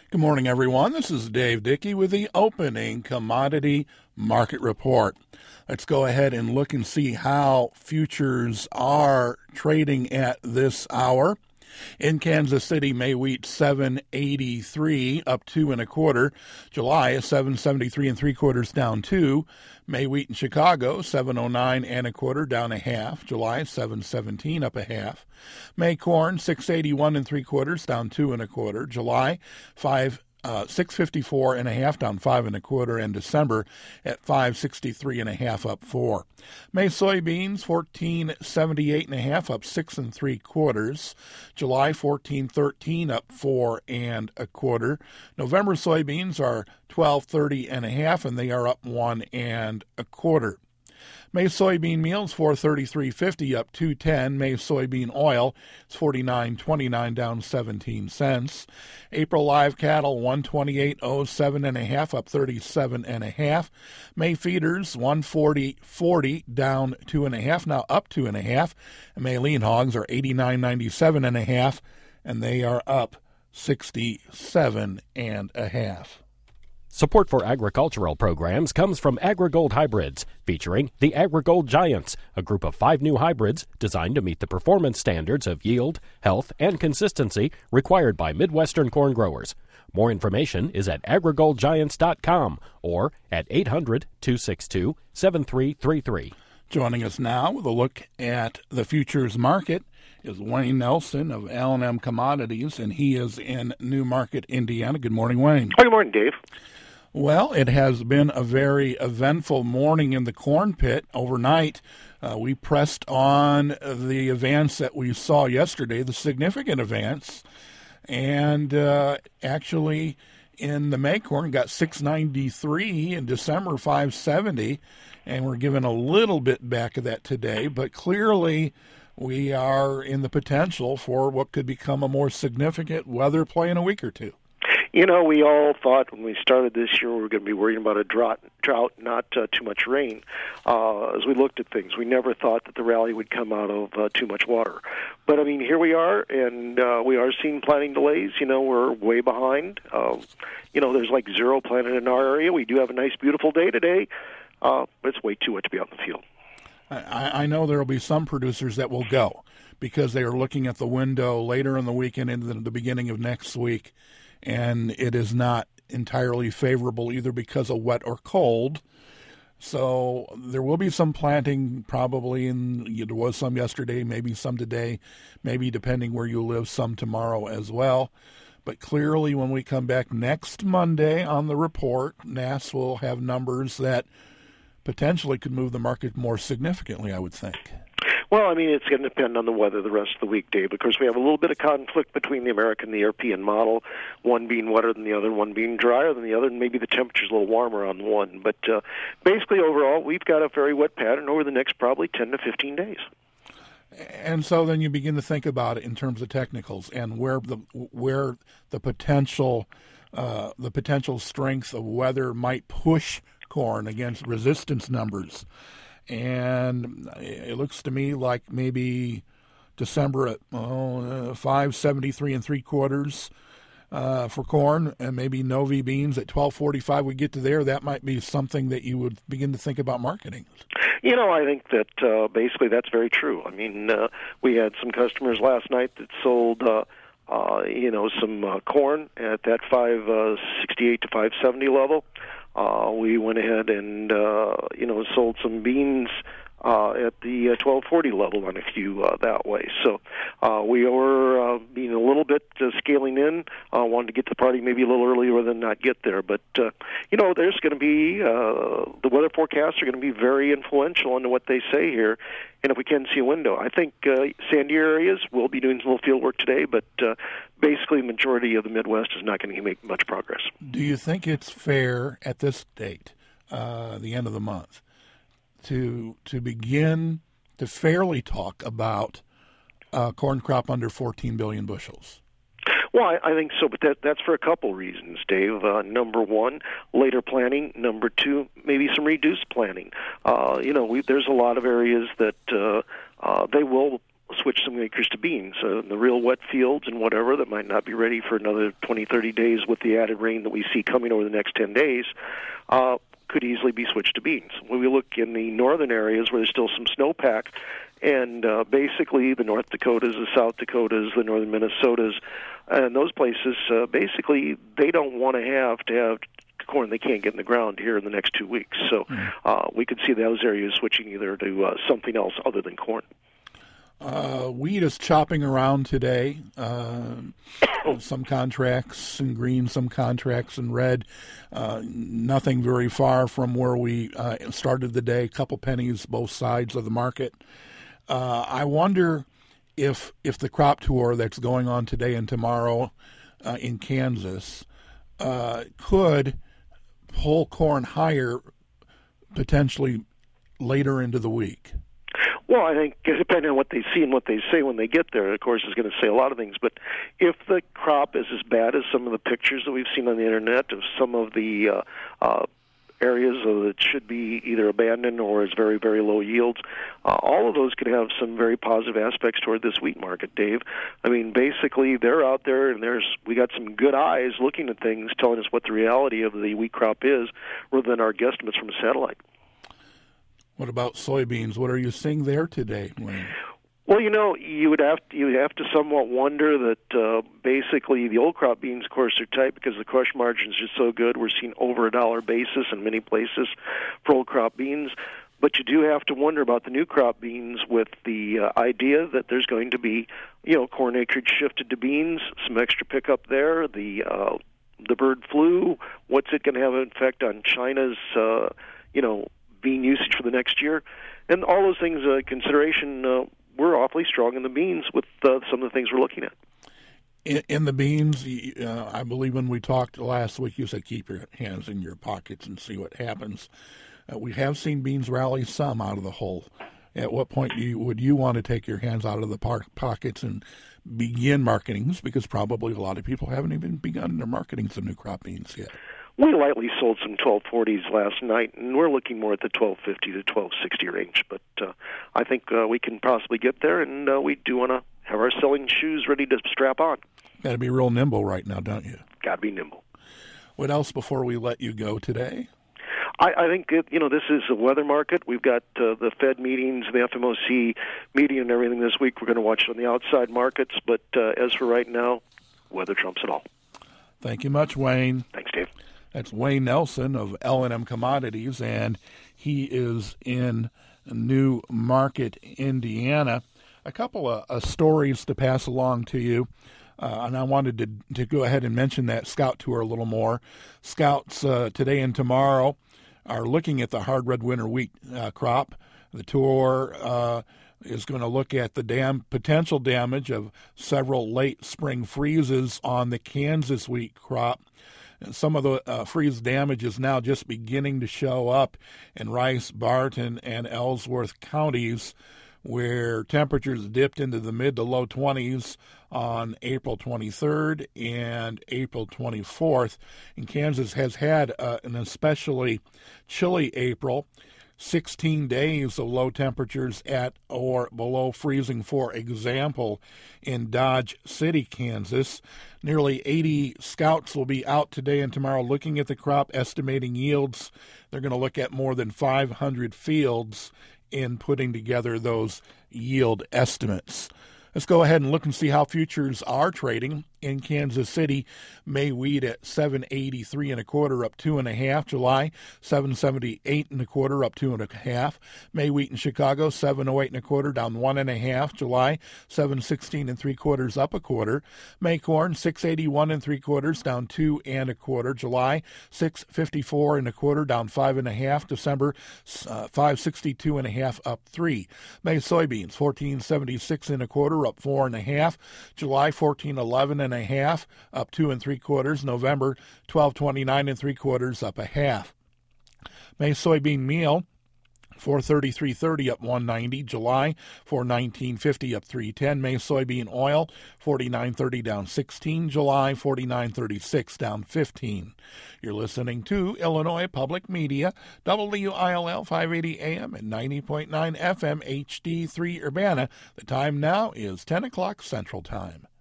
Good morning, everyone. This is Dave Dickey with the opening commodity market report. Let's go ahead and look and see how futures are trading at this hour. In Kansas City, May wheat 783 up 2 1/4. July is 773 3/4 down 2. May wheat in Chicago 709 1/4 down 1/2. July 717 up 1/2. May corn 681 3/4 down 2 1/4. July 654 1/2 down 5 1/4, and December at 563 1/2 up 4. May soybeans 1478 1/2 up 6 3/4. July 1413 up 4 1/4. November soybeans are 1230 1/2 and they are up 1 1/4. May soybean meal is $433.50 up $2.10. May soybean oil is $49.29 down 17 cents. April live cattle $128.07 1/2 up 37 1/2. May feeders $140.40 down 2 1/2 now up 2 1/2. And May lean hogs are $89.97 1/2 and they are up 67 1/2. Support for agricultural programs comes from AgriGold Hybrids, featuring the AgriGold Giants, a group of 5 new hybrids designed to meet the performance standards of yield, health, and consistency required by Midwestern corn growers. More information is at agrigoldgiants.com or at 800-262-7333. Joining us now with a look at the futures market is Wayne Nelson of L&M Commodities, and he is in New Market, Indiana. Good morning, Wayne. Good morning, Dave. Well, it has been a very eventful morning in the corn pit. Overnight, we pressed on the advance that we saw yesterday, the significant advance, and actually in the May corn got 693, in December 570, and we're giving a little bit back of that today, but clearly we are in the potential for what could become a more significant weather play in a week or two. You know, we all thought when we started this year we were going to be worrying about a drought, not too much rain. As we looked at things, we never thought that the rally would come out of too much water. But, I mean, here we are, and we are seeing planting delays. You know, we're way behind. You know, there's like 0 planted in our area. We do have a nice, beautiful day today, but it's way too wet to be out in the field. I know there will be some producers that will go because they are looking at the window later in the week and into the beginning of next week, and it is not entirely favorable either because of wet or cold. So there will be some planting probably, and there was some yesterday, maybe some today, maybe depending where you live, some tomorrow as well. But clearly when we come back next Monday on the report, NASS will have numbers that potentially could move the market more significantly, I would think. Well, I mean, it's going to depend on the weather the rest of the week, Dave, because we have a little bit of conflict between the American and the European model, one being wetter than the other, one being drier than the other, and maybe the temperature's a little warmer on one. But basically, overall, we've got a very wet pattern over the next probably 10 to 15 days. And so then you begin to think about it in terms of technicals and where the potential strength of weather might push corn against resistance numbers. And it looks to me like maybe December at 573 3/4 for corn, and maybe Novi beans at 1245. We get to there, that might be something that you would begin to think about marketing. You know, I think that basically that's very true. I mean, we had some customers last night that sold some corn at that 568 to 570 level. We went ahead and sold some beans at the 1240 level on a few that way. So we were being a little bit scaling in. Wanted to get to the party maybe a little earlier than not get there. But, there's going to be the weather forecasts are going to be very influential into what they say here. And if we can see a window, I think sandy areas will be doing some little field work today, but basically the majority of the Midwest is not going to make much progress. Do you think it's fair at this date, the end of the month, to begin to fairly talk about corn crop under 14 billion bushels? Well, I think so, but that's for a couple reasons, Dave. Number one, later planting. Number two, maybe some reduced planting. There's a lot of areas that they will switch some acres to beans. The real wet fields and whatever that might not be ready for another 20, 30 days with the added rain that we see coming over the next 10 days could easily be switched to beans. When we look in the northern areas where there's still some snowpack, and basically the North Dakotas, the South Dakotas, the northern Minnesotas, and those places, basically they don't want to have corn they can't get in the ground here in the next 2 weeks. So we could see those areas switching either to something else other than corn. Wheat is chopping around today. Some contracts in green, some contracts in red. Nothing very far from where we started the day. A couple pennies both sides of the market. I wonder if the crop tour that's going on today and tomorrow in Kansas could pull corn higher potentially later into the week. Well, I think depending on what they see and what they say when they get there, of course, is going to say a lot of things. But if the crop is as bad as some of the pictures that we've seen on the Internet of some of the areas that should be either abandoned or is very, very low yields, all of those could have some very positive aspects toward this wheat market, Dave. I mean, basically, they're out there, and we got some good eyes looking at things, telling us what the reality of the wheat crop is, rather than our guesstimates from a satellite. What about soybeans? What are you seeing there today, Wayne? Well, you would have to somewhat wonder that basically the old crop beans, of course, are tight because the crush margins are so good. We're seeing over $1 basis in many places for old crop beans. But you do have to wonder about the new crop beans with the idea that there's going to be, corn acreage shifted to beans, some extra pickup there, the bird flu. What's it going to have an effect on China's, bean usage for the next year? And all those things, consideration, we're awfully strong in the beans with some of the things we're looking at. In the beans, I believe when we talked last week, you said keep your hands in your pockets and see what happens. We have seen beans rally some out of the hole. At what point would you want to take your hands out of the pockets and begin marketings? Because probably a lot of people haven't even begun their marketing some new crop beans yet. We lightly sold some 1240s last night, and we're looking more at the 1250 to 1260 range. But I think we can possibly get there, and we do want to have our selling shoes ready to strap on. Got to be real nimble right now, don't you? Got to be nimble. What else before we let you go today? I think this is a weather market. We've got the Fed meetings, the FOMC meeting, and everything this week. We're going to watch on the outside markets. But as for right now, weather trumps it all. Thank you much, Wayne. Thanks, Dave. That's Wayne Nelson of L&M Commodities, and he is in New Market, Indiana. A couple of stories to pass along to you, and I wanted to go ahead and mention that Scout Tour a little more. Scouts today and tomorrow are looking at the hard red winter wheat crop. The tour is going to look at the potential damage of several late spring freezes on the Kansas wheat crop. And some of the freeze damage is now just beginning to show up in Rice, Barton, and Ellsworth counties, where temperatures dipped into the mid to low 20s on April 23rd and April 24th. And Kansas has had an especially chilly April. 16 days of low temperatures at or below freezing, for example, in Dodge City, Kansas. Nearly 80 scouts will be out today and tomorrow looking at the crop, estimating yields. They're going to look at more than 500 fields in putting together those yield estimates. Let's go ahead and look and see how futures are trading in Kansas City. May wheat at $7.83 1/4, up 2 1/2. July $7.78 1/4, up 2 1/2. May wheat in Chicago $7.08 1/4, down 1 1/2. July $7.16 3/4, up 1/4. May corn $6.81 3/4, down 2 1/4. July $6.54 1/4, down 5 1/2. December $5.62 1/2, up 3. May soybeans $14.76 1/4, up 4 1/2. July $14.11 1/2, up 2 3/4. November $12.29 3/4, up 1/2. May soybean meal 433.30 up 190. July 419.50 up 310. May soybean oil 49.30 down 16. July 49.36 down 15. You're listening to Illinois Public Media, WILL 580 AM and 90.9 FM HD3 Urbana. The time now is 10 o'clock Central Time.